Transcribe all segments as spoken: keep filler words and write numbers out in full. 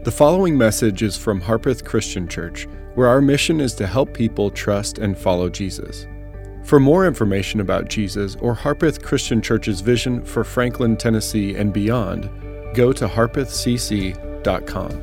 The following message is from Harpeth Christian Church, where our mission is to help people trust and follow Jesus. For more information about Jesus or Harpeth Christian Church's vision for Franklin, Tennessee, and beyond, go to harpeth c c dot com.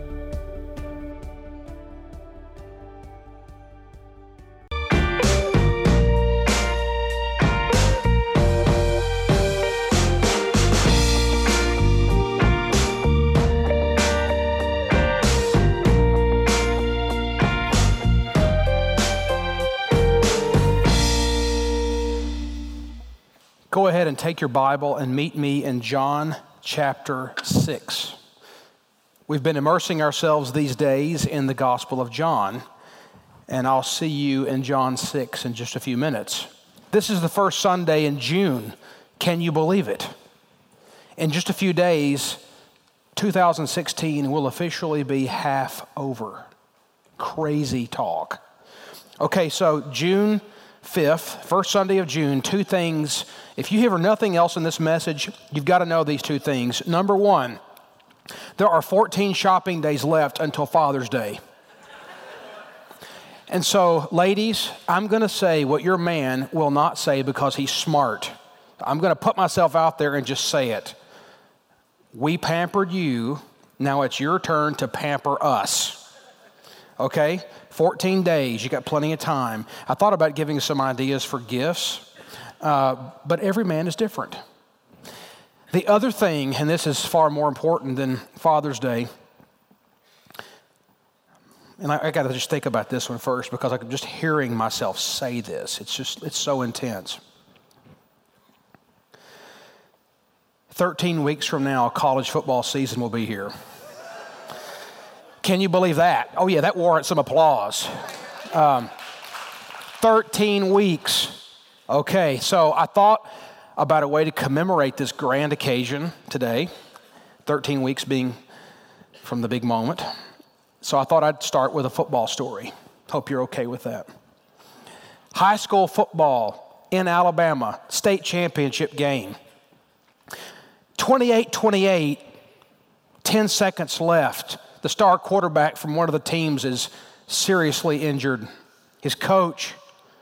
Go ahead and take your Bible and meet me in John chapter six. We've been immersing ourselves these days in the Gospel of John, and I'll see you in John six in just a few minutes. This is the first Sunday in June. Can you believe it? In just a few days, two thousand sixteen will officially be half over. Crazy talk. Okay, so June fifth, first Sunday of June, two things. If you hear nothing else in this message, you've got to know these two things. Number one, there are fourteen shopping days left until Father's Day. And so, ladies, I'm going to say what your man will not say because he's smart. I'm going to put myself out there and just say it. We pampered you. Now it's your turn to pamper us. Okay? fourteen days. You got plenty of time. I thought about giving some ideas for gifts. Uh, but every man is different. The other thing, and this is far more important than Father's Day, and I, I got to just think about this one first because I'm just hearing myself say this. It's just, it's so intense. thirteen weeks from now, college football season will be here. Can you believe that? Oh yeah, that warrants some applause. Um, thirteen weeks. Okay, so I thought about a way to commemorate this grand occasion today, thirteen weeks being from the big moment. So I thought I'd start with a football story. Hope you're okay with that. High school football in Alabama, state championship game. twenty-eight twenty-eight, ten seconds left. The star quarterback from one of the teams is seriously injured. His coach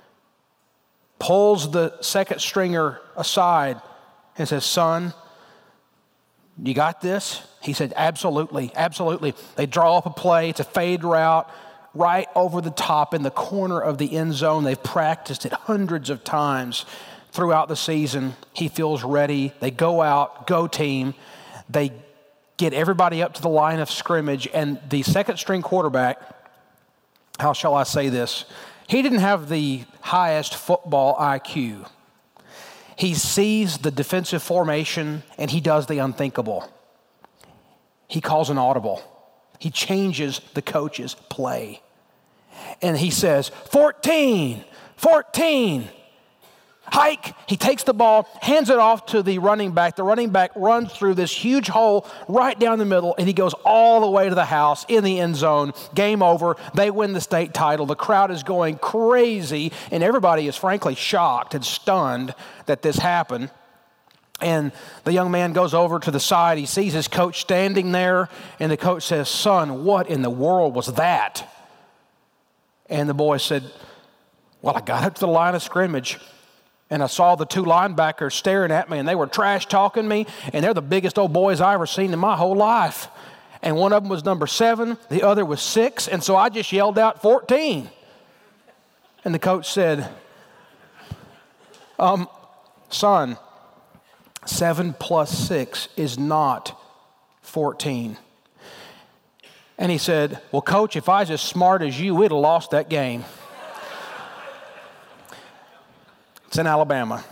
pulls the second stringer aside and says, "Son, you got this?" He said, "Absolutely, absolutely." They draw up a play. It's a fade route right over the top in the corner of the end zone. They've practiced it hundreds of times throughout the season. He feels ready. They go out, go team. They get everybody up to the line of scrimmage, and the second string quarterback, how shall I say this? He didn't have the highest football I Q. He sees the defensive formation and he does the unthinkable. He calls an audible. He changes the coach's play. And he says, fourteen, fourteen, hike. He takes the ball, hands it off to the running back. The running back runs through this huge hole right down the middle, and he goes all the way to the house in the end zone. Game over. They win the state title. The crowd is going crazy, and everybody is frankly shocked and stunned that this happened. And the young man goes over to the side. He sees his coach standing there, and the coach says, "Son, what in the world was that?" And the boy said, "Well, I got up to the line of scrimmage, and I saw the two linebackers staring at me, and they were trash talking me, and they're the biggest old boys I ever seen in my whole life. And one of them was number seven, the other was six, and so I just yelled out fourteen. And the coach said, um, "Son, seven plus six is not fourteen. And he said, "Well, Coach, if I was as smart as you, we'd have lost that game." It's in Alabama.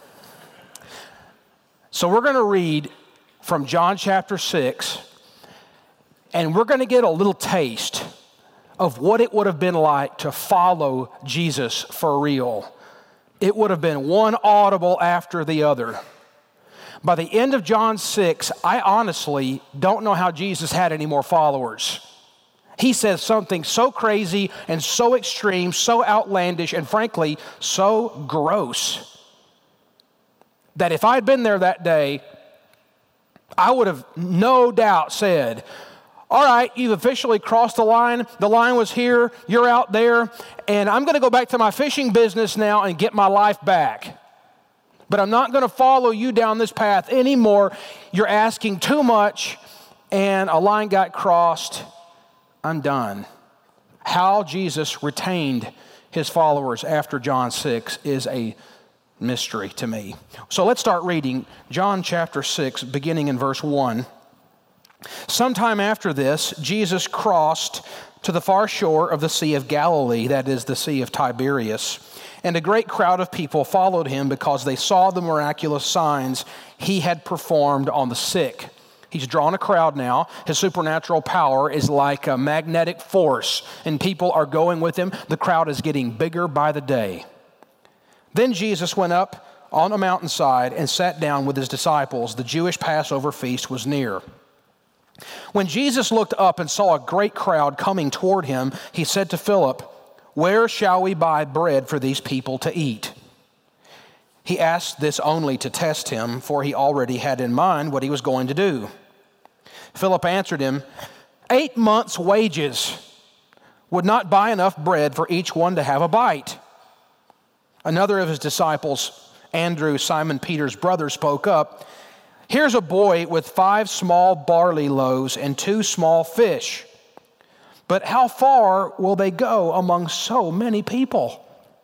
So we're going to read from John chapter six, and we're going to get a little taste of what it would have been like to follow Jesus for real. It would have been one audible after the other. By the end of John six, I honestly don't know how Jesus had any more followers. He says something so crazy and so extreme, so outlandish, and frankly, so gross that if I'd been there that day, I would have no doubt said, all right, you've officially crossed the line. The line was here, you're out there, and I'm going to go back to my fishing business now and get my life back. But I'm not going to follow you down this path anymore. You're asking too much, and a line got crossed. I'm done. How Jesus retained his followers after John six is a mystery to me. So let's start reading John chapter six, beginning in verse one. Sometime after this, Jesus crossed to the far shore of the Sea of Galilee, that is the Sea of Tiberias, and a great crowd of people followed him because they saw the miraculous signs he had performed on the sick. He's drawn a crowd now. His supernatural power is like a magnetic force, and people are going with him. The crowd is getting bigger by the day. Then Jesus went up on a mountainside and sat down with his disciples. The Jewish Passover feast was near. When Jesus looked up and saw a great crowd coming toward him, he said to Philip, "Where shall we buy bread for these people to eat?" He asked this only to test him, for he already had in mind what he was going to do. Philip answered him, Eight months' wages would not buy enough bread for each one to have a bite." Another of his disciples, Andrew, Simon Peter's brother, spoke up, "Here's a boy with five small barley loaves and two small fish. But how far will they go among so many people?"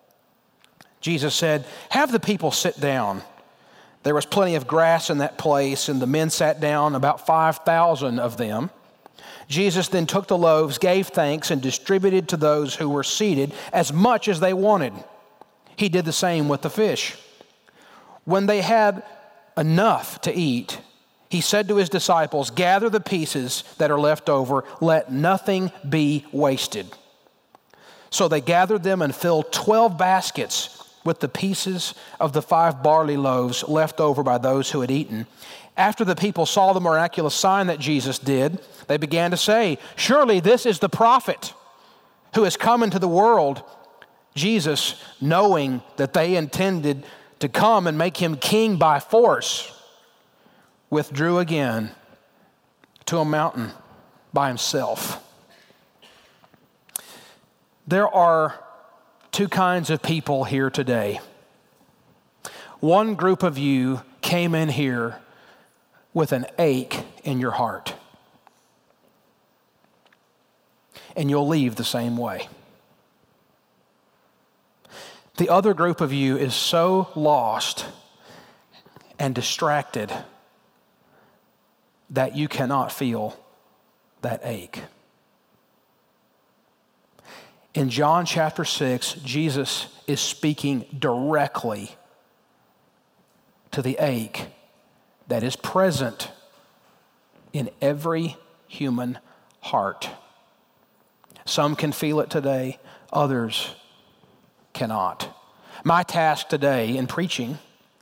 Jesus said, "Have the people sit down." There was plenty of grass in that place, and the men sat down, about five thousand of them. Jesus then took the loaves, gave thanks, and distributed to those who were seated as much as they wanted. He did the same with the fish. When they had enough to eat, he said to his disciples, "Gather the pieces that are left over, let nothing be wasted." So they gathered them and filled twelve baskets with the pieces of the five barley loaves left over by those who had eaten. After the people saw the miraculous sign that Jesus did, they began to say, "Surely this is the prophet who has come into the world." Jesus, knowing that they intended to come and make him king by force, withdrew again to a mountain by himself. There are two kinds of people here today. One group of you came in here with an ache in your heart, and you'll leave the same way. The other group of you is so lost and distracted that you cannot feel that ache. In John chapter six, Jesus is speaking directly to the ache that is present in every human heart. Some can feel it today, others cannot. My task today in preaching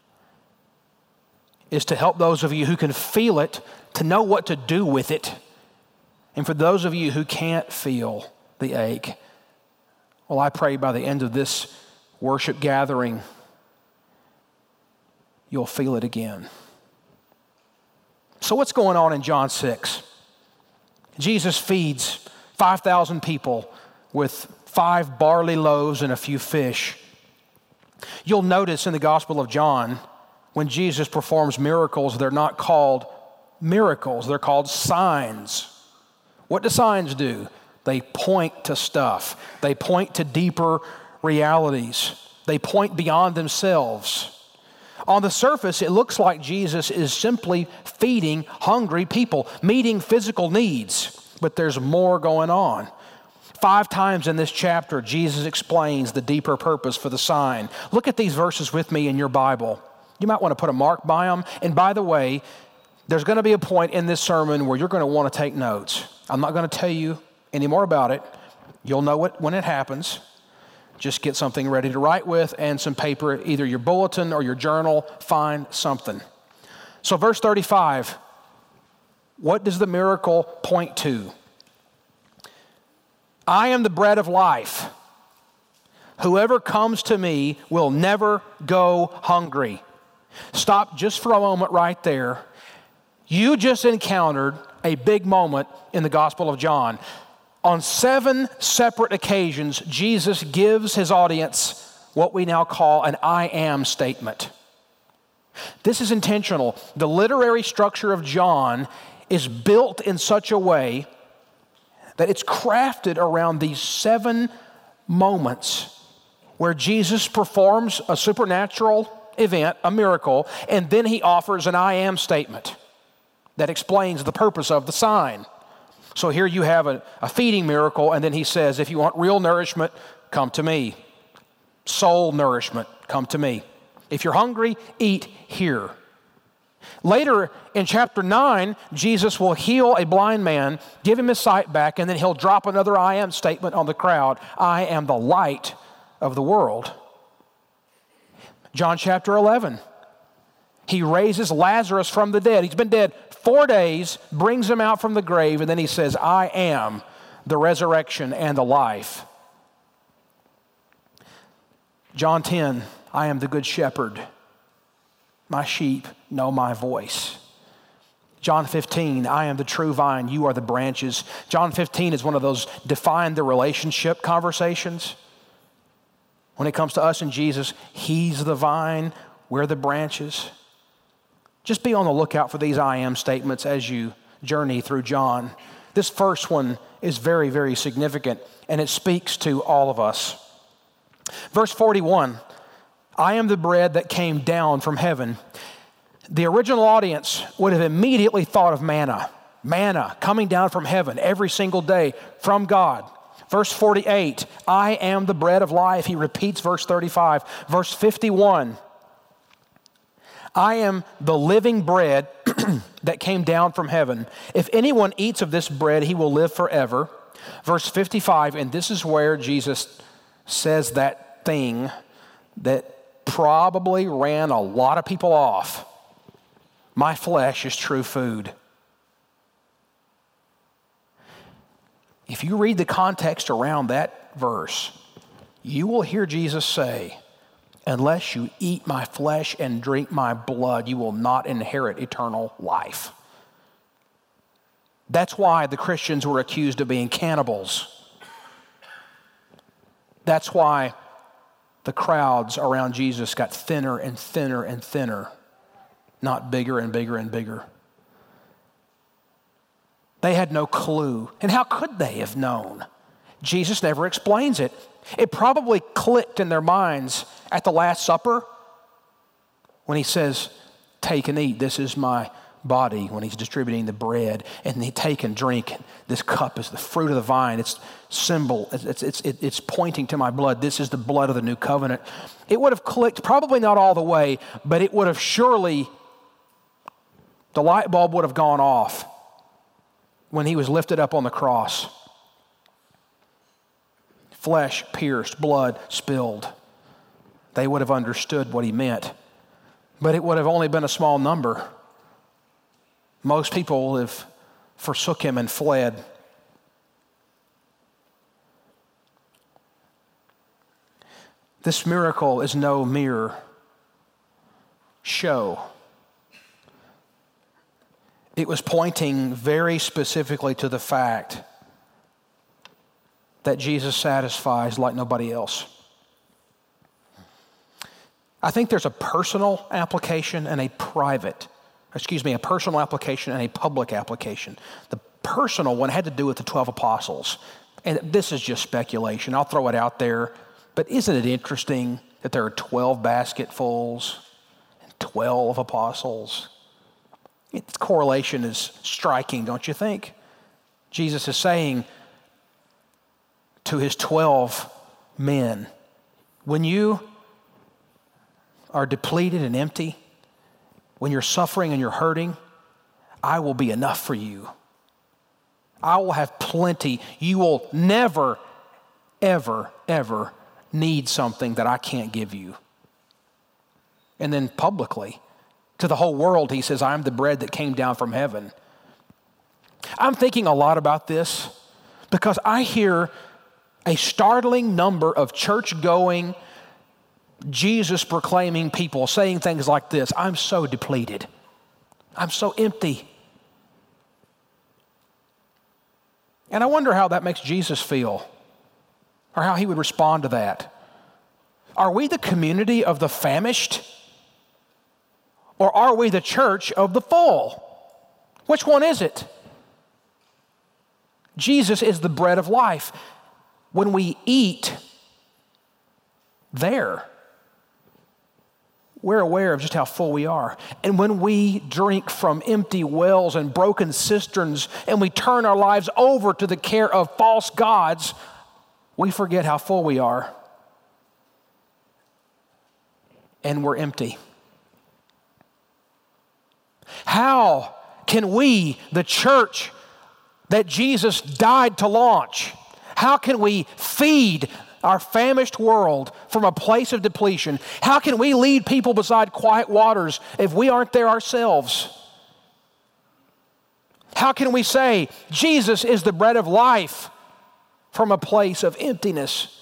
is to help those of you who can feel it to know what to do with it. And for those of you who can't feel the ache, well, I pray by the end of this worship gathering, you'll feel it again. So what's going on in John six? Jesus feeds five thousand people with five barley loaves and a few fish. You'll notice in the Gospel of John, when Jesus performs miracles, they're not called miracles, they're called signs. What do signs do? They point to stuff. They point to deeper realities. They point beyond themselves. On the surface, it looks like Jesus is simply feeding hungry people, meeting physical needs, but there's more going on. Five times in this chapter, Jesus explains the deeper purpose for the sign. Look at these verses with me in your Bible. You might want to put a mark by them. And by the way, there's going to be a point in this sermon where you're going to want to take notes. I'm not going to tell you any more about it. You'll know it when it happens. Just get something ready to write with and some paper, either your bulletin or your journal. Find something. So verse thirty-five, what does the miracle point to? I am the bread of life. Whoever comes to me will never go hungry. Stop just for a moment right there. You just encountered a big moment in the Gospel of John. On seven separate occasions, Jesus gives his audience what we now call an I am statement. This is intentional. The literary structure of John is built in such a way that it's crafted around these seven moments where Jesus performs a supernatural event, a miracle, and then he offers an I am statement that explains the purpose of the sign. So here you have a, a feeding miracle, and then he says, if you want real nourishment, come to me. Soul nourishment, come to me. If you're hungry, eat here. Later in chapter nine, Jesus will heal a blind man, give him his sight back, and then he'll drop another I am statement on the crowd. I am the light of the world. John chapter eleven, he raises Lazarus from the dead. He's been dead four days, brings him out from the grave, and then he says, I am the resurrection and the life. John ten, I am the good shepherd. My sheep know my voice. John fifteen, I am the true vine, you are the branches. John fifteen is one of those define the relationship conversations. When it comes to us and Jesus, he's the vine, we're the branches. Just be on the lookout for these I am statements as you journey through John. This first one is very, very significant, and it speaks to all of us. Verse forty-one, I am the bread that came down from heaven. The original audience would have immediately thought of manna. Manna coming down from heaven every single day from God. Verse forty-eight, I am the bread of life. He repeats verse thirty-five. Verse fifty-one, I am the living bread that came down from heaven. If anyone eats of this bread, he will live forever. Verse fifty-five, and this is where Jesus says that thing that probably ran a lot of people off. My flesh is true food. If you read the context around that verse, you will hear Jesus say, unless you eat my flesh and drink my blood, you will not inherit eternal life. That's why the Christians were accused of being cannibals. That's why the crowds around Jesus got thinner and thinner and thinner, not bigger and bigger and bigger. They had no clue. And how could they have known? Jesus never explains it. It probably clicked in their minds at the Last Supper when he says, take and eat, this is my body, when he's distributing the bread, and they take and drink. This cup is the fruit of the vine. It's symbol. It's, it's, it's, it's pointing to my blood. This is the blood of the new covenant. It would have clicked, probably not all the way, but it would have surely, the light bulb would have gone off when he was lifted up on the cross. Flesh pierced, blood spilled. They would have understood what he meant. But it would have only been a small number. Most people have forsook him and fled. This miracle is no mere show. It was pointing very specifically to the fact that Jesus satisfies like nobody else. I think there's a personal application and a private, excuse me, a personal application and a public application. The personal one had to do with the twelve apostles. And this is just speculation. I'll throw it out there. But isn't it interesting that there are twelve basketfuls and twelve apostles? Its correlation is striking, don't you think? Jesus is saying to his twelve men, when you are depleted and empty, when you're suffering and you're hurting, I will be enough for you. I will have plenty. You will never, ever, ever need something that I can't give you. And then publicly, to the whole world, he says, I'm the bread that came down from heaven. I'm thinking a lot about this because I hear a startling number of church-going, Jesus-proclaiming people saying things like this, I'm so depleted. I'm so empty. And I wonder how that makes Jesus feel, or how he would respond to that. Are we the community of the famished, or are we the church of the full? Which one is it? Jesus is the bread of life. When we eat there, we're aware of just how full we are. And when we drink from empty wells and broken cisterns, and we turn our lives over to the care of false gods, we forget how full we are. And we're empty. How can we, the church that Jesus died to launch, how can we feed our famished world from a place of depletion? How can we lead people beside quiet waters if we aren't there ourselves? How can we say Jesus is the bread of life from a place of emptiness?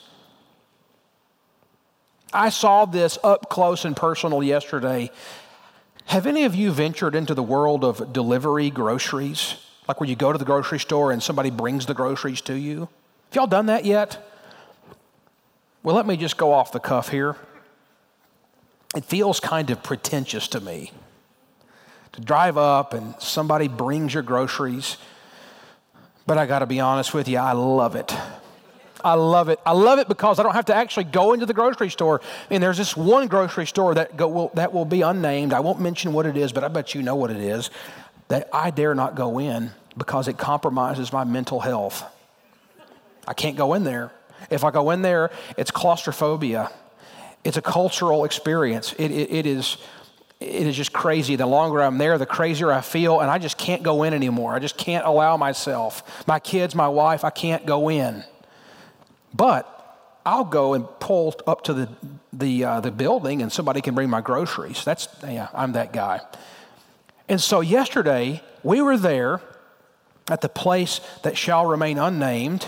I saw this up close and personal yesterday. Have any of you ventured into the world of delivery groceries? Like where you go to the grocery store and somebody brings the groceries to you? Have y'all done that yet? Well, let me just go off the cuff here. It feels kind of pretentious to me to drive up and somebody brings your groceries. But I got to be honest with you, I love it. I love it. I love it because I don't have to actually go into the grocery store. And there's this one grocery store that go, will, that will be unnamed. I won't mention what it is, but I bet you know what it is, that I dare not go in because it compromises my mental health. I can't go in there. If I go in there, it's claustrophobia. It's a cultural experience. It, it, it is it is just crazy. The longer I'm there, the crazier I feel, and I just can't go in anymore. I just can't allow myself. My kids, my wife, I can't go in. But I'll go and pull up to the the uh, the building, and somebody can bring my groceries. That's yeah, I'm that guy. And so yesterday we were there at the place that shall remain unnamed,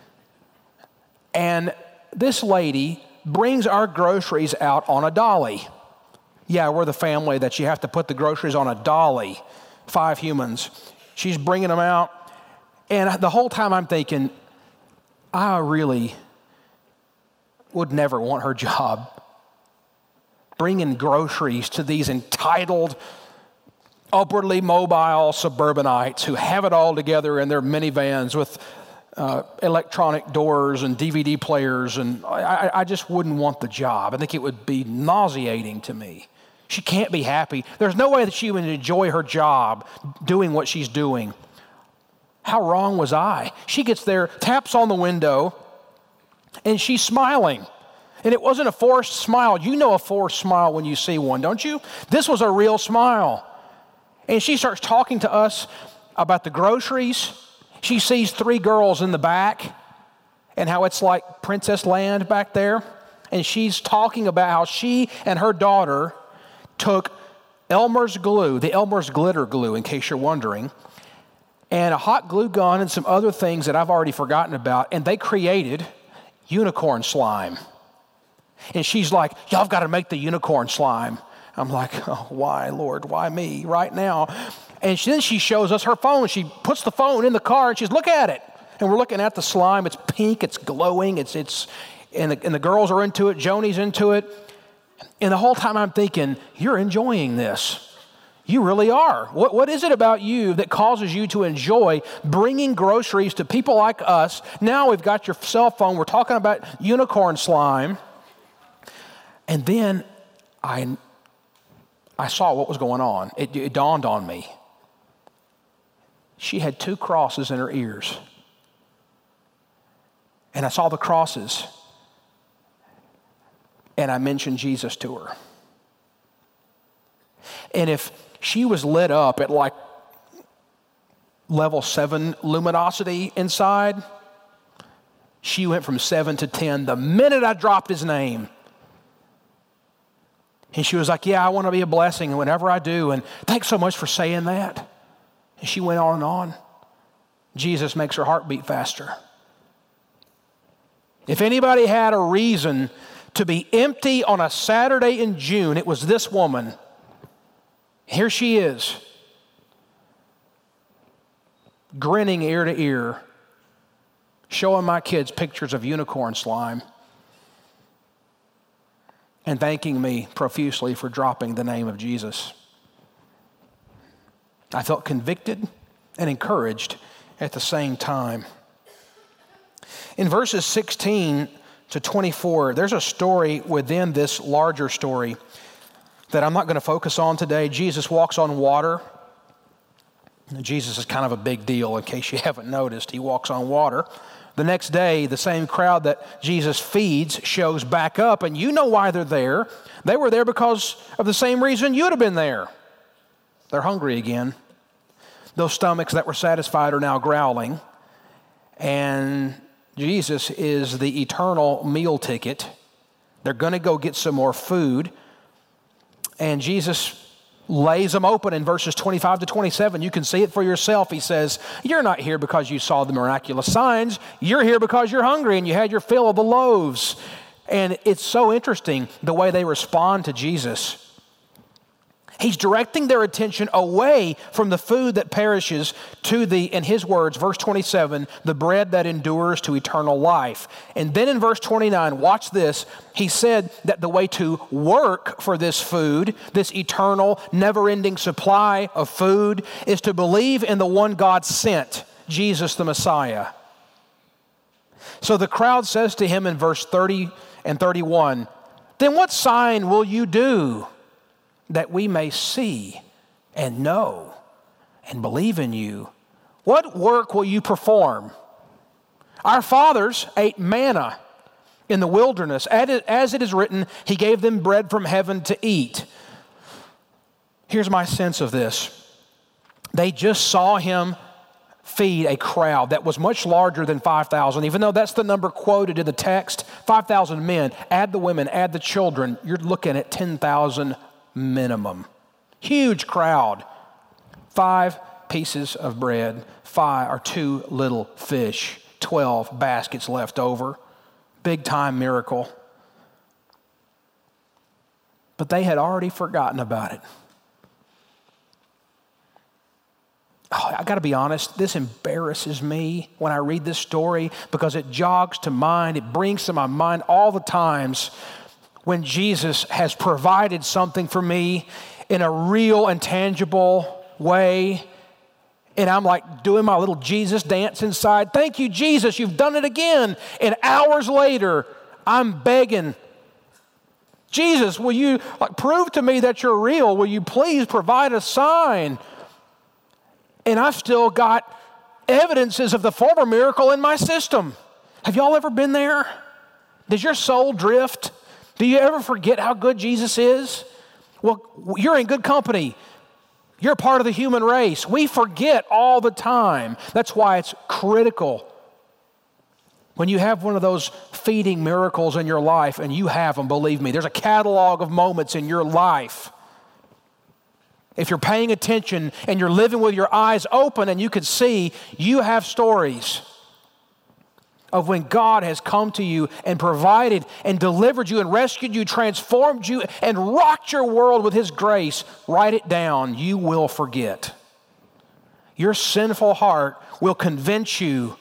and this lady brings our groceries out on a dolly. Yeah, we're the family that you have to put the groceries on a dolly. Five humans. She's bringing them out, and the whole time I'm thinking, I really would never want her job. Bringing groceries to these entitled, upwardly mobile suburbanites who have it all together in their minivans with uh, electronic doors and D V D players, and I, I just wouldn't want the job. I think it would be nauseating to me. She can't be happy. There's no way that she would enjoy her job doing what she's doing. How wrong was I? She gets there, taps on the window, and she's smiling. And it wasn't a forced smile. You know a forced smile when you see one, don't you? This was a real smile. And she starts talking to us about the groceries. She sees three girls in the back and how it's like Princess Land back there. And she's talking about how she and her daughter took Elmer's glue, the Elmer's glitter glue, in case you're wondering, and a hot glue gun and some other things that I've already forgotten about, and they created unicorn slime. And she's like, y'all have got to make the unicorn slime. I'm like, oh, why, Lord? Why me right now? And she, then she shows us her phone. She puts the phone in the car, and she's, look at it. And we're looking at the slime. It's pink. It's glowing. It's, it's, and the, and the girls are into it. Joni's into it. And the whole time I'm thinking, you're enjoying this. You really are. What, what is it about you that causes you to enjoy bringing groceries to people like us? Now we've got your cell phone. We're talking about unicorn slime. And then I, I saw what was going on. It, it dawned on me. She had two crosses in her ears. And I saw the crosses. And I mentioned Jesus to her. And if she was lit up at like level seven luminosity inside, she went from seven to ten the minute I dropped his name. And she was like, yeah, I want to be a blessing, and whenever I do, and thanks so much for saying that. And she went on and on. Jesus makes her heart beat faster. If anybody had a reason to be empty on a Saturday in June, it was this woman. Here she is, grinning ear to ear showing my kids pictures of unicorn slime, and thanking me profusely for dropping the name of Jesus. I felt convicted and encouraged at the same time. In verses sixteen to twenty-four, there's a story within this larger story that I'm not going to focus on today. Jesus walks on water. Jesus is kind of a big deal, in case you haven't noticed. He walks on water. The next day, the same crowd that Jesus feeds shows back up, and you know why they're there. They were there because of the same reason you'd have been there. They're hungry again. Those stomachs that were satisfied are now growling, and Jesus is the eternal meal ticket. They're going to go get some more food, and Jesus lays them open in verses twenty-five to twenty-seven. You can see it for yourself. He says, you're not here because you saw the miraculous signs. You're here because you're hungry and you had your fill of the loaves. And it's so interesting the way they respond to Jesus. He's directing their attention away from the food that perishes to the, in his words, verse twenty-seven, the bread that endures to eternal life. And then in verse twenty-nine, watch this. He said that the way to work for this food, this eternal, never-ending supply of food, is to believe in the one God sent, Jesus the Messiah. So the crowd says to him in verse thirty and thirty-one, then what sign will you do that we may see and know and believe in you? What work will you perform? Our fathers ate manna in the wilderness. As it is written, he gave them bread from heaven to eat. Here's my sense of this. They just saw him feed a crowd that was much larger than five thousand. Even though that's the number quoted in the text, five thousand men, add the women, add the children, you're looking at ten thousand minimum. Huge crowd. Five pieces of bread, five or two little fish, twelve baskets left over. Big time miracle. But they had already forgotten about it. Oh, I got to be honest, this embarrasses me when I read this story because it jogs to mind, it brings to my mind all the times when Jesus has provided something for me in a real and tangible way, and I'm like doing my little Jesus dance inside. Thank you, Jesus, you've done it again. And hours later, I'm begging, Jesus, will you like prove to me that you're real? Will you please provide a sign? And I've still got evidences of the former miracle in my system. Have y'all ever been there? Does your soul drift? Do you ever forget how good Jesus is? Well, you're in good company. You're part of the human race. We forget all the time. That's why it's critical. When you have one of those feeding miracles in your life, and you have them, believe me, there's a catalog of moments in your life. If you're paying attention and you're living with your eyes open and you can see, you have stories of when God has come to you and provided and delivered you and rescued you, transformed you, and rocked your world with his grace. Write it down. You will forget. Your sinful heart will convince you,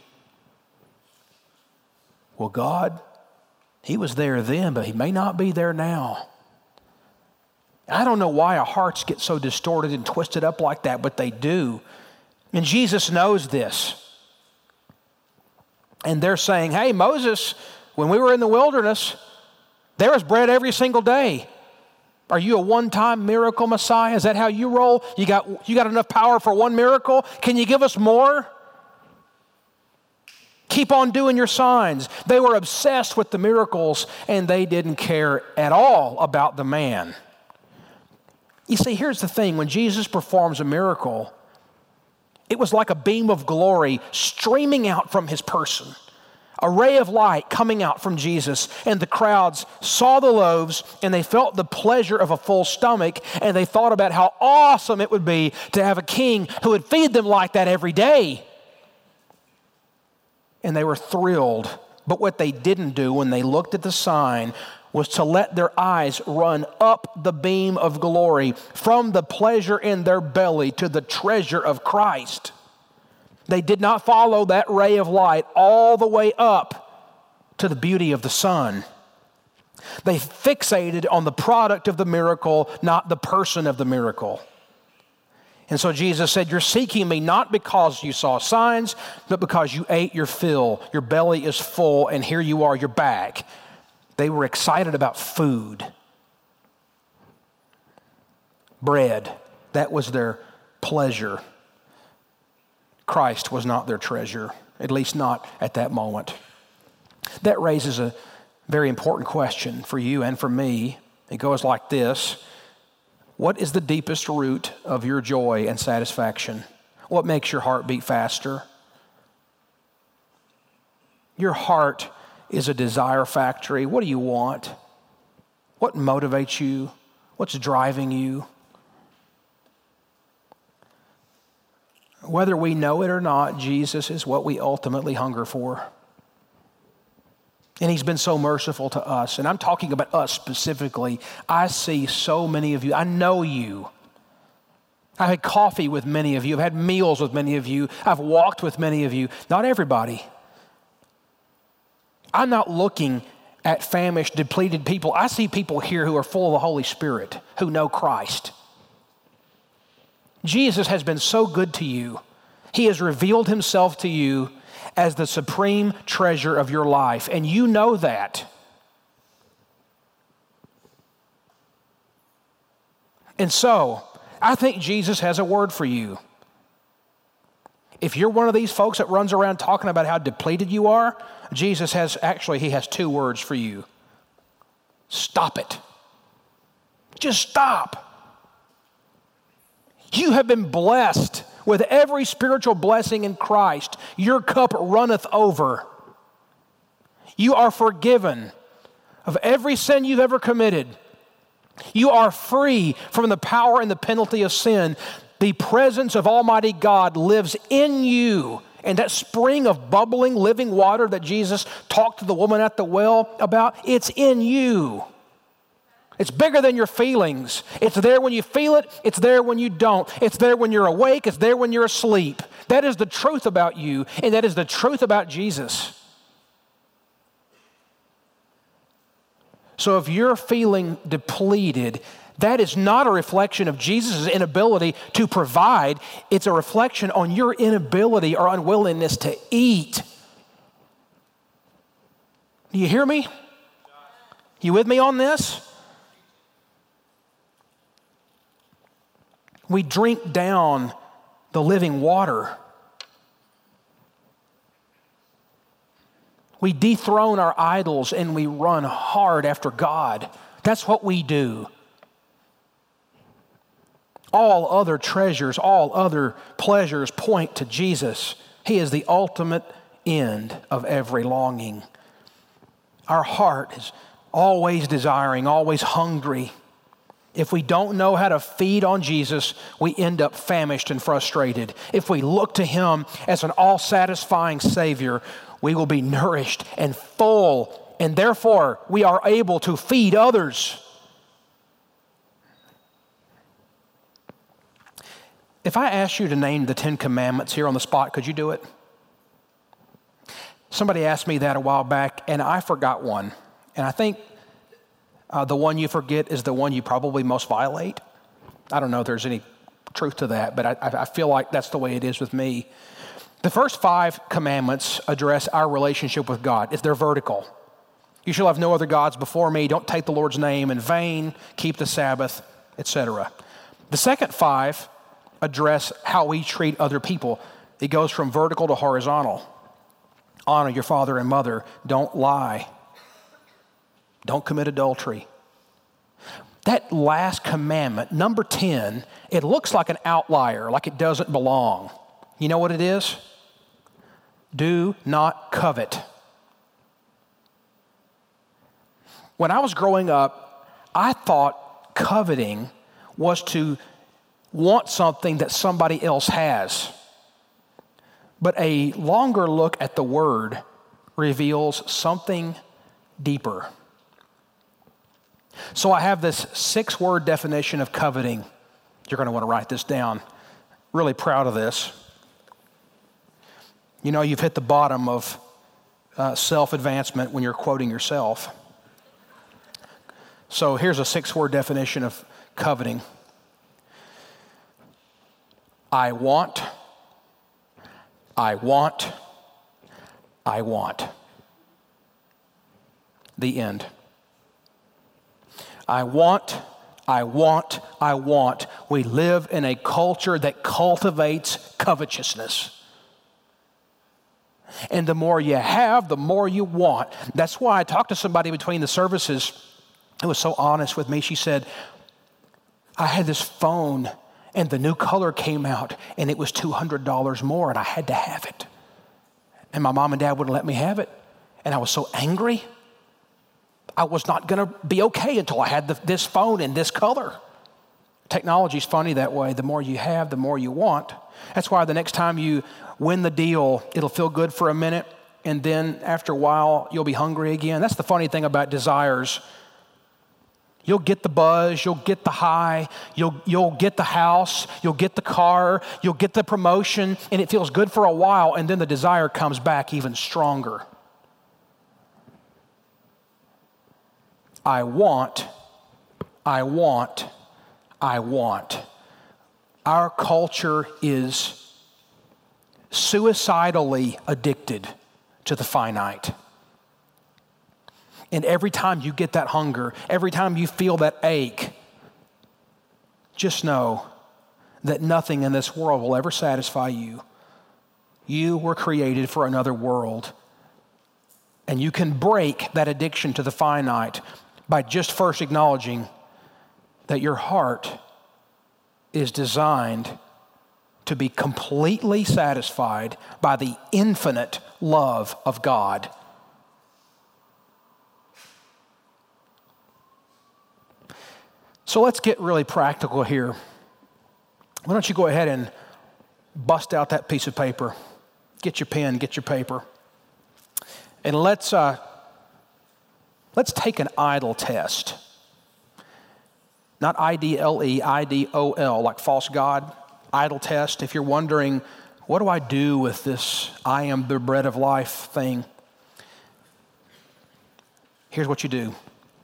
well, God, he was there then, but he may not be there now. I don't know why our hearts get so distorted and twisted up like that, but they do. And Jesus knows this. And they're saying, hey, Moses, when we were in the wilderness, there was bread every single day. Are you a one-time miracle Messiah? Is that how you roll? You got, you got enough power for one miracle? Can you give us more? Keep on doing your signs. They were obsessed with the miracles, and they didn't care at all about the man. You see, here's the thing. When Jesus performs a miracle, it was like a beam of glory streaming out from his person. A ray of light coming out from Jesus. And the crowds saw the loaves and they felt the pleasure of a full stomach, and they thought about how awesome it would be to have a king who would feed them like that every day. And they were thrilled. But what they didn't do when they looked at the sign was to let their eyes run up the beam of glory from the pleasure in their belly to the treasure of Christ. They did not follow that ray of light all the way up to the beauty of the sun. They fixated on the product of the miracle, not the person of the miracle. And so Jesus said, you're seeking me not because you saw signs, but because you ate your fill. Your belly is full, and here you are, you're back. They were excited about food. Bread, that was their pleasure. Christ was not their treasure, at least not at that moment. That raises a very important question for you and for me. It goes like this. What is the deepest root of your joy and satisfaction? What makes your heart beat faster? Your heart is a desire factory. What do you want? What motivates you? What's driving you? Whether we know it or not, Jesus is what we ultimately hunger for. And he's been so merciful to us. And I'm talking about us specifically. I see so many of you. I know you. I've had coffee with many of you. I've had meals with many of you. I've walked with many of you. Not everybody. I'm not looking at famished, depleted people. I see people here who are full of the Holy Spirit, who know Christ. Jesus has been so good to you. He has revealed himself to you as the supreme treasure of your life, and you know that. And so, I think Jesus has a word for you. If you're one of these folks that runs around talking about how depleted you are, Jesus has, actually, he has two words for you. Stop it. Just stop. You have been blessed with every spiritual blessing in Christ. Your cup runneth over. You are forgiven of every sin you've ever committed. You are free from the power and the penalty of sin. The presence of Almighty God lives in you. And that spring of bubbling, living water that Jesus talked to the woman at the well about, it's in you. It's bigger than your feelings. It's there when you feel it. It's there when you don't. It's there when you're awake. It's there when you're asleep. That is the truth about you, and that is the truth about Jesus. So if you're feeling depleted, that is not a reflection of Jesus' inability to provide. It's a reflection on your inability or unwillingness to eat. Do you hear me? You with me on this? We drink down the living water. We dethrone our idols and we run hard after God. That's what we do. All other treasures, all other pleasures point to Jesus. He is the ultimate end of every longing. Our heart is always desiring, always hungry. If we don't know how to feed on Jesus, we end up famished and frustrated. If we look to him as an all-satisfying Savior, we will be nourished and full, and therefore we are able to feed others. If I asked you to name the Ten Commandments here on the spot, could you do it? Somebody asked me that a while back, and I forgot one. And I think uh, the one you forget is the one you probably most violate. I don't know if there's any truth to that, but I, I feel like that's the way it is with me. The first five commandments address our relationship with God. If they're vertical. You shall have no other gods before me. Don't take the Lord's name in vain. Keep the Sabbath, et cetera. The second five address how we treat other people. It goes from vertical to horizontal. Honor your father and mother. Don't lie. Don't commit adultery. That last commandment, number ten, it looks like an outlier, like it doesn't belong. You know what it is? Do not covet. When I was growing up, I thought coveting was to want something that somebody else has. But a longer look at the word reveals something deeper. So I have this six-word definition of coveting. You're going to want to write this down. Really proud of this. You know, you've hit the bottom of uh, self-advancement when you're quoting yourself. So here's a six-word definition of coveting. I want, I want, I want. The end. I want, I want, I want. We live in a culture that cultivates covetousness. And the more you have, the more you want. That's why I talked to somebody between the services who was so honest with me. She said, I had this phone and the new color came out and it was two hundred dollars more and I had to have it. And my mom and dad wouldn't let me have it. And I was so angry. I was not going to be okay until I had the, this phone in this color. Technology's funny that way. The more you have, the more you want. That's why the next time you win the deal, it'll feel good for a minute, and then after a while, you'll be hungry again. That's the funny thing about desires. You'll get the buzz, you'll get the high, you'll, you'll get the house, you'll get the car, you'll get the promotion, and it feels good for a while, and then the desire comes back even stronger. I want, I want, I want. Our culture is suicidally addicted to the finite. And every time you get that hunger, every time you feel that ache, just know that nothing in this world will ever satisfy you. You were created for another world. And you can break that addiction to the finite by just first acknowledging that your heart is designed to be completely satisfied by the infinite love of God. So let's get really practical here. Why don't you go ahead and bust out that piece of paper. Get your pen, get your paper. And let's uh, let's take an idol test. Not I D L E, I D O L, like false god, idol test. If you're wondering, what do I do with this I am the bread of life thing? Here's what you do.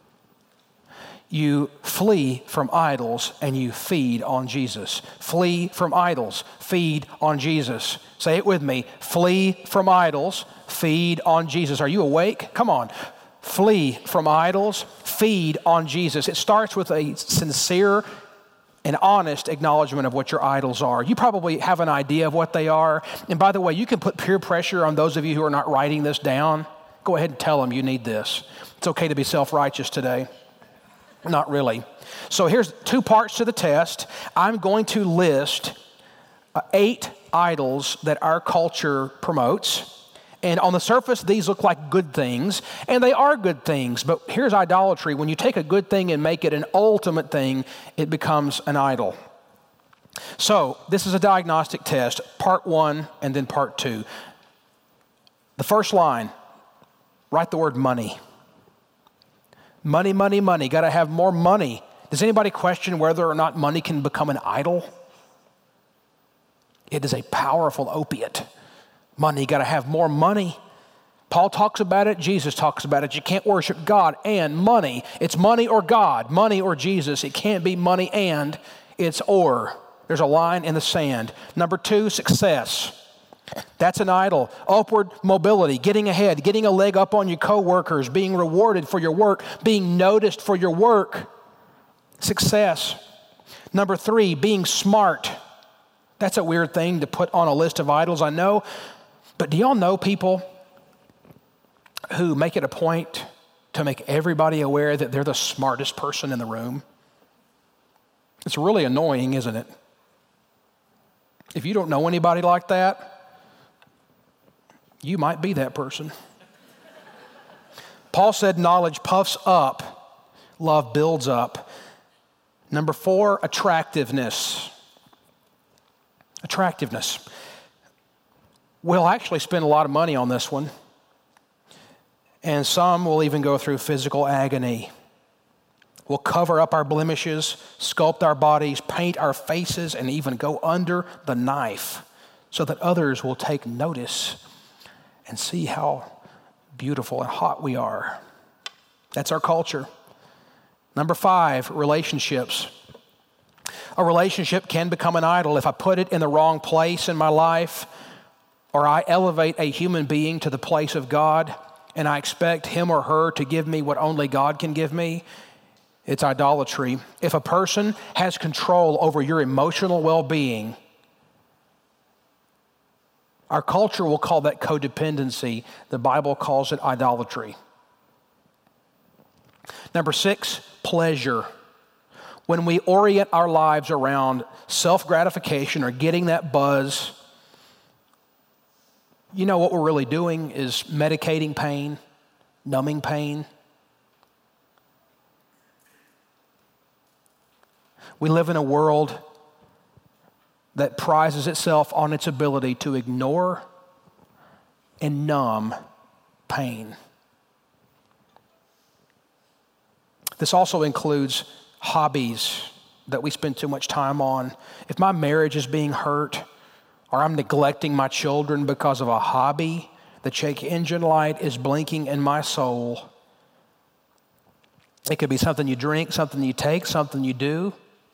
You flee from idols and you feed on Jesus. Flee from idols, feed on Jesus. Say it with me. Flee from idols, feed on Jesus. Are you awake? Come on. Flee from idols, feed on Jesus. It starts with a sincere and honest acknowledgement of what your idols are. You probably have an idea of what they are. And by the way, you can put peer pressure on those of you who are not writing this down. Go ahead and tell them you need this. It's okay to be self-righteous today. Not really. So here's two parts to the test. I'm going to list uh, eight idols that our culture promotes. And on the surface, these look like good things, and they are good things. But here's idolatry. When you take a good thing and make it an ultimate thing, it becomes an idol. So this is a diagnostic test, part one and then part two. The first line, write the word money. Money, money, money. Got to have more money. Does anybody question whether or not money can become an idol? It is a powerful opiate. Money, got to have more money. Paul talks about it. Jesus talks about it. You can't worship God and money. It's money or God, money or Jesus. It can't be money and, it's or. There's a line in the sand. Number two, success. That's an idol. Upward mobility, getting ahead, getting a leg up on your coworkers, being rewarded for your work, being noticed for your work. Success. Number three, being smart. That's a weird thing to put on a list of idols, I know. But do y'all know people who make it a point to make everybody aware that they're the smartest person in the room? It's really annoying, isn't it? If you don't know anybody like that, you might be that person. Paul said knowledge puffs up, love builds up. Number four, attractiveness. Attractiveness. We'll actually spend a lot of money on this one. And some will even go through physical agony. We'll cover up our blemishes, sculpt our bodies, paint our faces, and even go under the knife so that others will take notice. and see how beautiful and hot we are. That's our culture. Number five, relationships. A relationship can become an idol if I put it in the wrong place in my life, or I elevate a human being to the place of God, and I expect him or her to give me what only God can give me. It's idolatry. If a person has control over your emotional well-being, our culture will call that codependency. The Bible calls it idolatry. Number six, pleasure. When we orient our lives around self-gratification or getting that buzz, you know what we're really doing is medicating pain, numbing pain. We live in a world that prizes itself on its ability to ignore and numb pain. This also includes hobbies that we spend too much time on. If my marriage is being hurt, or I'm neglecting my children because of a hobby, the check engine light is blinking in my soul. It could be something you drink, something you take, something you do.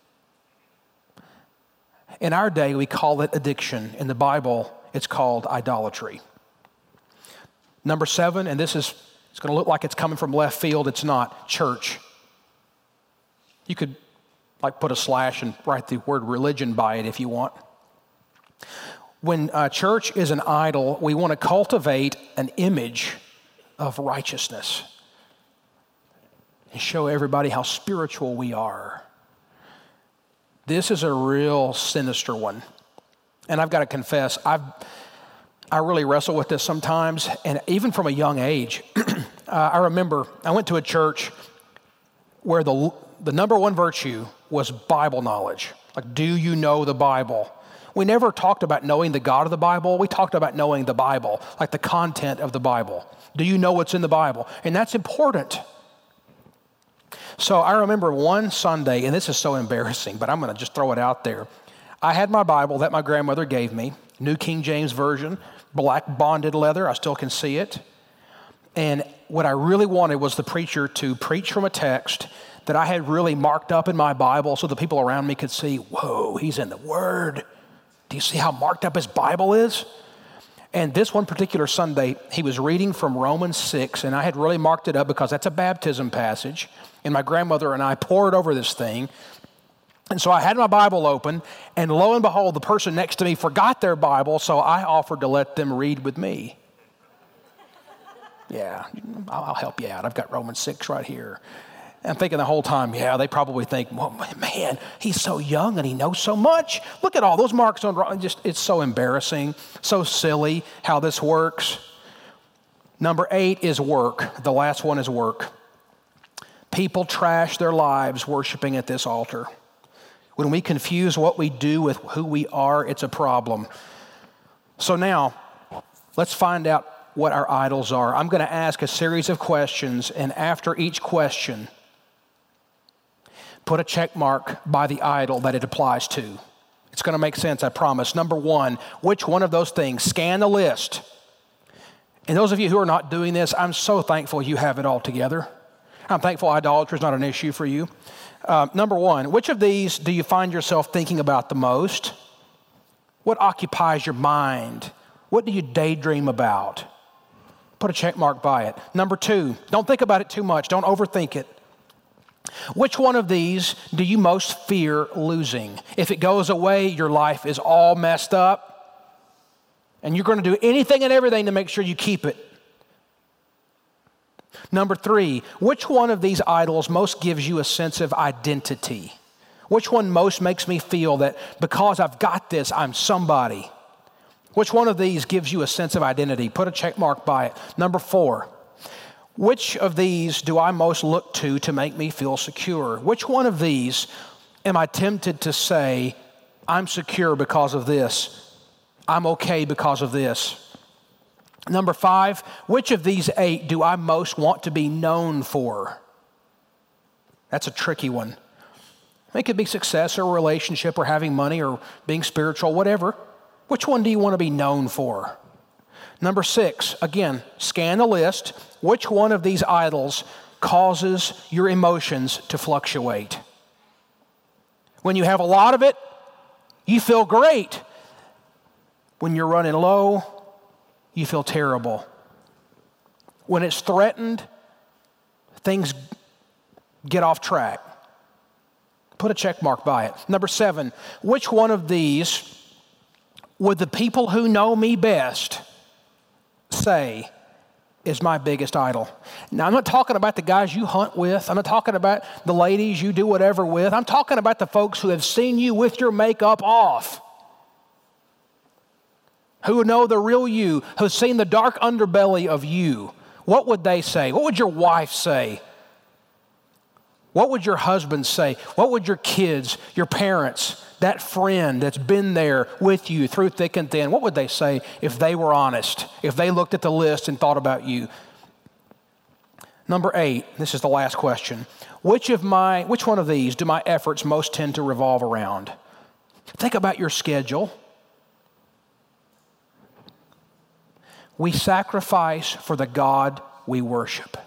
In our day, we call it addiction. In the Bible, it's called idolatry. Number seven, and this is, it's going to look like it's coming from left field. It's not. Church. You could like put a slash and write the word religion by it if you want. When uh, church is an idol, we want to cultivate an image of righteousness and show everybody how spiritual we are. This is a real sinister one. And I've got to confess, I've, I really wrestle with this sometimes, and even from a young age. uh, I remember I went to a church where the, the number one virtue was Bible knowledge. Like, do you know the Bible? We never talked about knowing the God of the Bible. We talked about knowing the Bible, like the content of the Bible. Do you know what's in the Bible? And that's important. So I remember one Sunday, and this is so embarrassing, but I'm going to just throw it out there. I had my Bible that my grandmother gave me, New King James Version, black bonded leather. I still can see it. And what I really wanted was the preacher to preach from a text that I had really marked up in my Bible so the people around me could see, whoa, he's in the Word. Do you see how marked up his Bible is? And this one particular Sunday, he was reading from Romans six, and I had really marked it up because that's a baptism passage. And my grandmother and I poured over this thing. And so I had my Bible open, and lo and behold, the person next to me forgot their Bible, so I offered to let them read with me. Yeah, I'll help you out. I've got Romans six right here. I'm thinking the whole time, yeah, they probably think, well, man, he's so young and he knows so much. Look at all those marks on, just, it's so embarrassing, so silly how this works. Number eight is work. The last one is work. People trash their lives worshiping at this altar. When we confuse what we do with who we are, it's a problem. So now, let's find out what our idols are. I'm going to ask a series of questions, and after each question, put a check mark by the idol that it applies to. It's going to make sense, I promise. Number one, which one of those things? Scan the list. And those of you who are not doing this, I'm so thankful you have it all together. I'm thankful idolatry is not an issue for you. Uh, number one, which of these do you find yourself thinking about the most? What occupies your mind? What do you daydream about? Put a check mark by it. Number two, don't think about it too much. Don't overthink it. Which one of these do you most fear losing? If it goes away, your life is all messed up, and you're going to do anything and everything to make sure you keep it. Number three, which one of these idols most gives you a sense of identity? Which one most makes me feel that because I've got this, I'm somebody? Which one of these gives you a sense of identity? Put a check mark by it. Number four, which of these do I most look to to make me feel secure? Which one of these am I tempted to say, I'm secure because of this? I'm okay because of this? Number five, which of these eight do I most want to be known for? That's a tricky one. It could be success or relationship or having money or being spiritual, whatever. Which one do you want to be known for? Number six, again, scan the list. Which one of these idols causes your emotions to fluctuate? When you have a lot of it, you feel great. When you're running low, you feel terrible. When it's threatened, things get off track. Put a check mark by it. Number seven, which one of these would the people who know me best say is my biggest idol? Now, I'm not talking about the guys you hunt with. I'm not talking about the ladies you do whatever with. I'm talking about the folks who have seen you with your makeup off, who know the real you, who've seen the dark underbelly of you. What would they say? What would your wife say? What would your husband say? What would your kids, your parents, that friend that's been there with you through thick and thin, what would they say if they were honest, if they looked at the list and thought about you? Number eight, this is the last question. Which of my, which one of these do my efforts most tend to revolve around? Think about your schedule. We sacrifice for the God we worship.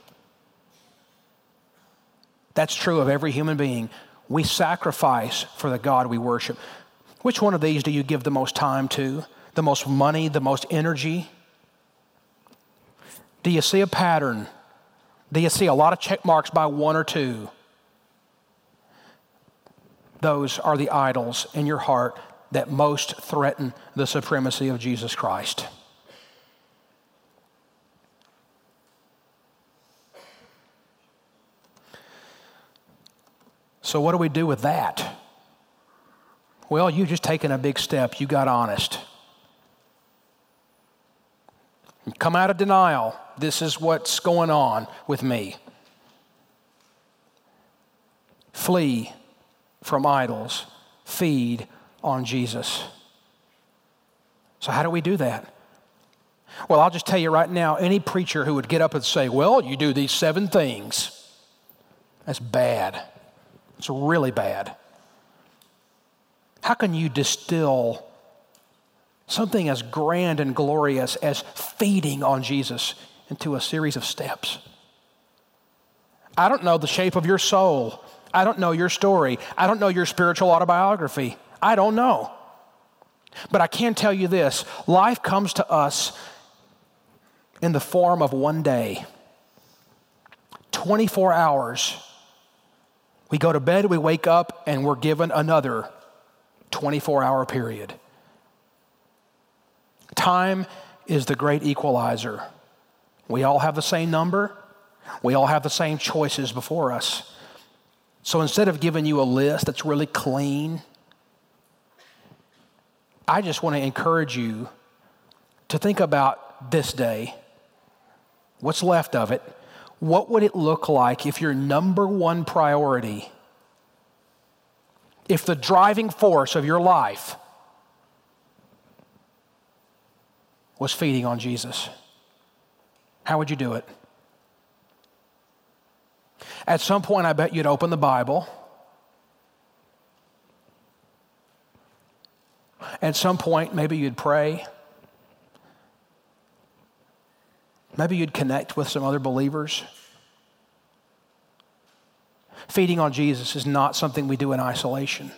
That's true of every human being. We sacrifice for the God we worship. Which one of these do you give the most time to? The most money, the most energy? Do you see a pattern? Do you see a lot of check marks by one or two? Those are the idols in your heart that most threaten the supremacy of Jesus Christ. So what do we do with that? Well, you've just taken a big step. You got honest. Come out of denial. This is what's going on with me. Flee from idols. Feed on Jesus. So how do we do that? Well, I'll just tell you right now, any preacher who would get up and say, well, you do these seven things, that's bad. It's really bad. How can you distill something as grand and glorious as feeding on Jesus into a series of steps? I don't know the shape of your soul. I don't know your story. I don't know your spiritual autobiography. I don't know. But I can tell you this, life comes to us in the form of one day, twenty-four hours. We go to bed, we wake up, and we're given another twenty-four hour period. Time is the great equalizer. We all have the same number. We all have the same choices before us. So instead of giving you a list that's really clean, I just want to encourage you to think about this day, what's left of it. What would it look like if your number one priority, if the driving force of your life was feeding on Jesus? How would you do it? At some point, I bet you'd open the Bible. At some point, maybe you'd pray. Maybe you'd connect with some other believers. Feeding on Jesus is not something we do in isolation.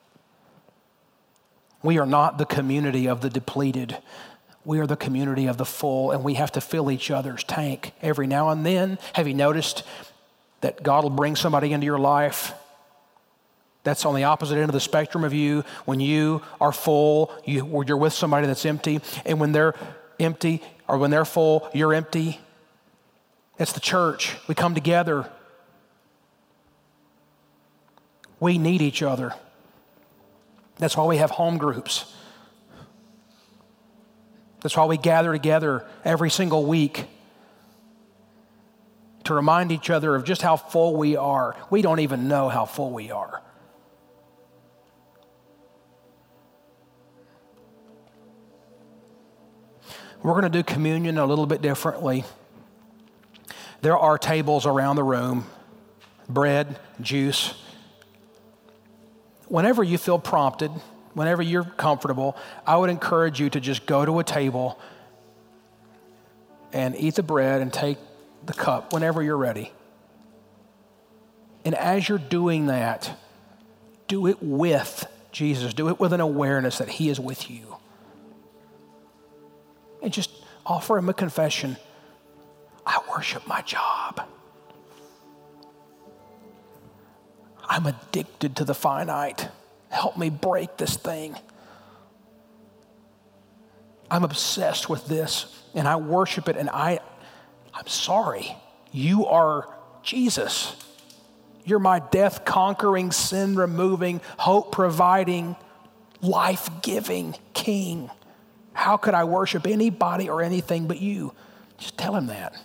We are not the community of the depleted. We are the community of the full, and we have to fill each other's tank every now and then. Have you noticed that God will bring somebody into your life that's on the opposite end of the spectrum of you? When you are full, you, you're with somebody that's empty, and when they're empty, or when they're full, you're empty. It's the church. We come together. We need each other. That's why we have home groups. That's why we gather together every single week to remind each other of just how full we are. We don't even know how full we are. We're going to do communion a little bit differently. There are tables around the room, bread, juice. Whenever you feel prompted, whenever you're comfortable, I would encourage you to just go to a table and eat the bread and take the cup whenever you're ready. And as you're doing that, do it with Jesus. Do it with an awareness that he is with you. And just offer him a confession. I worship my job. I'm addicted to the finite. Help me break this thing. I'm obsessed with this, and I worship it, and I, I'm sorry. You are Jesus. You're my death-conquering, sin-removing, hope-providing, life-giving King. How could I worship anybody or anything but you? Just tell him that.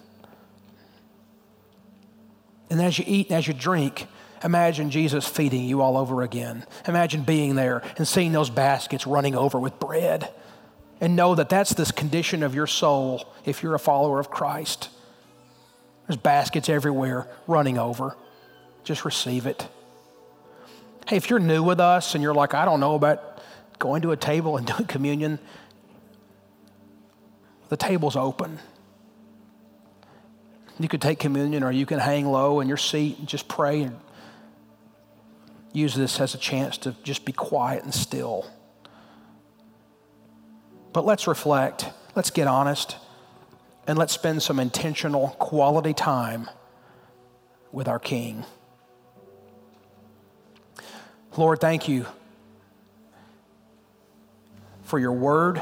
And as you eat and as you drink, imagine Jesus feeding you all over again. Imagine being there and seeing those baskets running over with bread. And know that that's this condition of your soul if you're a follower of Christ. There's baskets everywhere running over. Just receive it. Hey, if you're new with us and you're like, I don't know about going to a table and doing communion, the table's open. You could take communion or you can hang low in your seat and just pray and use this as a chance to just be quiet and still. But let's reflect, let's get honest, and let's spend some intentional quality time with our King. Lord, thank you for your word.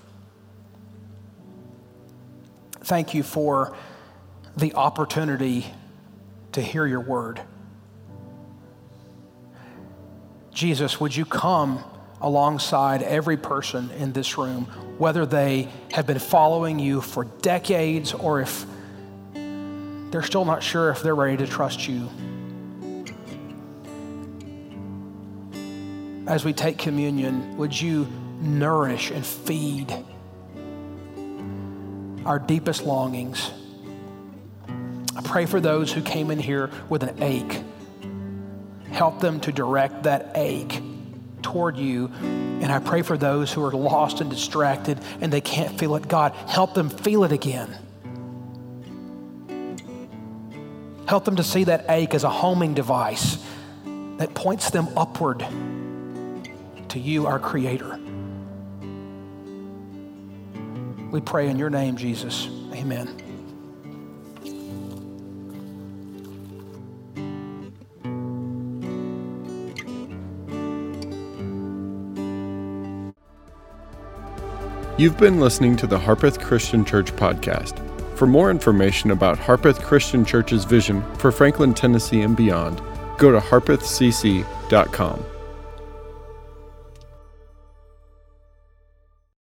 Thank you for the opportunity to hear your word. Jesus, would you come alongside every person in this room, whether they have been following you for decades or if they're still not sure if they're ready to trust you. As we take communion, would you nourish and feed our deepest longings? I pray for those who came in here with an ache. Help them to direct that ache toward you. And I pray for those who are lost and distracted and they can't feel it. God, help them feel it again. Help them to see that ache as a homing device that points them upward to you, our Creator. We pray in your name, Jesus. Amen. You've been listening to the Harpeth Christian Church podcast. For more information about Harpeth Christian Church's vision for Franklin, Tennessee and beyond, go to harpeth c c dot com.